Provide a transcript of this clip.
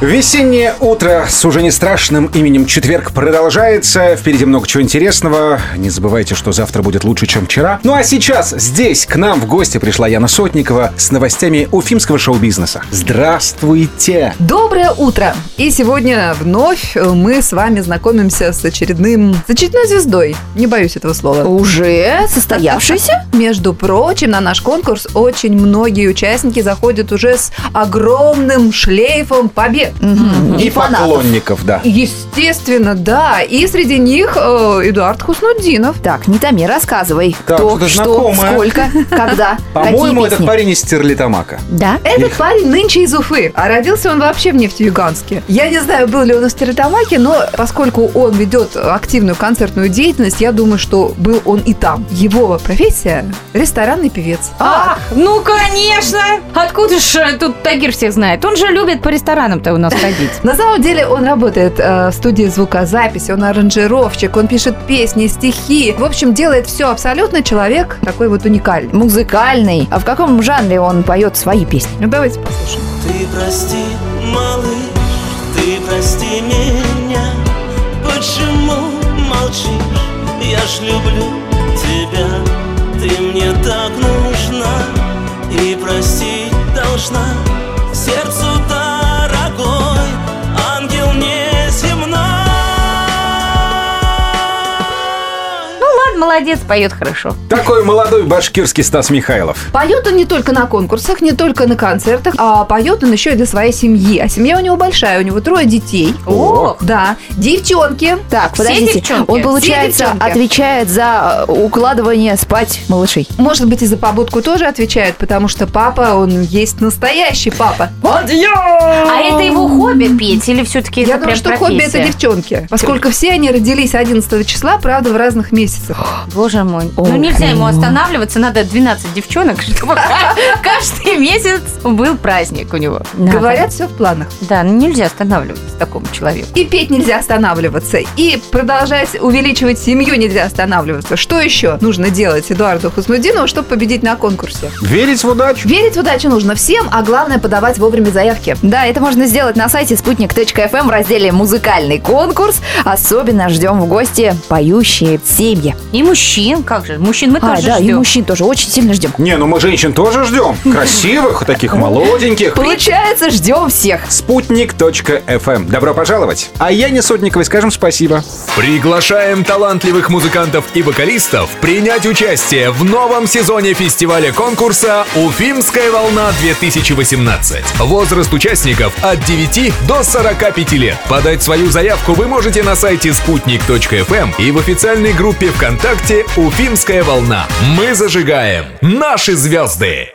Весеннее утро с уже не страшным именем четверг продолжается. Впереди много чего интересного. Не забывайте, что завтра будет лучше, чем вчера. Ну а сейчас здесь к нам в гости пришла Яна Сотникова с новостями уфимского шоу-бизнеса. Здравствуйте! Доброе утро! И сегодня вновь мы с вами знакомимся с очередной звездой. Не боюсь этого слова. Уже состоявшийся? Между прочим, на наш конкурс очень многие участники заходят уже с огромным шлейфом побед. И поклонников, да. Естественно, да. И среди них Эдуард Хуснутдинов. Так, не томи, рассказывай. Так, кто, что-то что, знакомое. сколько, когда, По-моему, какие этот песни? парень из Стерлитамака. Да? Этот парень нынче из Уфы, а родился он вообще в Нефтеюганске. Я не знаю, был ли он в Стерлитамаке, но поскольку он ведет активную концертную деятельность, я думаю, что был он и там. Его профессия – ресторанный певец. Ах, ну конечно! Откуда ж тут Тагир всех знает? Он же любит по ресторанам-то у нас ходить. На самом деле он работает в студии звукозаписи, он аранжировщик, он пишет песни, стихи. В общем, делает все абсолютно человек такой вот уникальный. Музыкальный. А в каком жанре он поет свои песни? Ну, давайте послушаем. Ты прости, малыш, ты прости меня. Почему молчишь? Я ж люблю тебя. Ты мне так нужна и простить должна. Сердцу дорогой, ангел неземной. Ну ладно, молодец, поет хорошо. Такой молодой башкирский Стас Михайлов. Поет он не только на конкурсах, не только на концертах, а поет он еще и для своей семьи. А семья у него большая, у него 3 детей. Ох! Да, девчонки. Так, Все подождите. девчонки? Он, получается, Все девчонки. отвечает за укладывание спать малышей. Может быть, и за побудку тоже отвечает, потому что папа, он есть настоящий папа. А это его хобби петь или все-таки это Я думаю, прям что хобби это профессия? девчонки. Поскольку все они родились 11 числа, правда, в разных месяцах. Боже мой. Ох. Ну нельзя ему останавливаться, надо 12 девчонок, чтобы каждый месяц был праздник у него. Говорят, все в планах. Да, ну нельзя останавливаться такому человеку. И петь нельзя останавливаться, и продолжать увеличивать семью нельзя останавливаться. Что еще нужно делать Эдуарду Хуснутдинову, чтобы победить на конкурсе? Верить в удачу. Верить в удачу нужно всем, а главное подавать вовремя заявки. Да, это можно сделать на сайте sputnik.fm в разделе «Музыкальный конкурс». Особенно ждем в гости поющие семьи. И мужчин, как же? Мужчин мы тоже да, и ждем. мужчин тоже очень сильно ждем. Не, ну мы женщин тоже ждем. Красивых, таких молоденьких. Получается, ждем всех. Спутник.фм. Добро пожаловать. А Яне Сотниковой скажем спасибо. Приглашаем талантливых музыкантов и вокалистов принять участие в новом сезоне фестиваля-конкурса «Уфимская волна-2018». Возраст участников от 9 до 45 лет. Подать свою заявку вы можете на сайте sputnik.fm и в официальной группе ВКонтакте «Уфимская волна». Мы зажигаем наши звезды!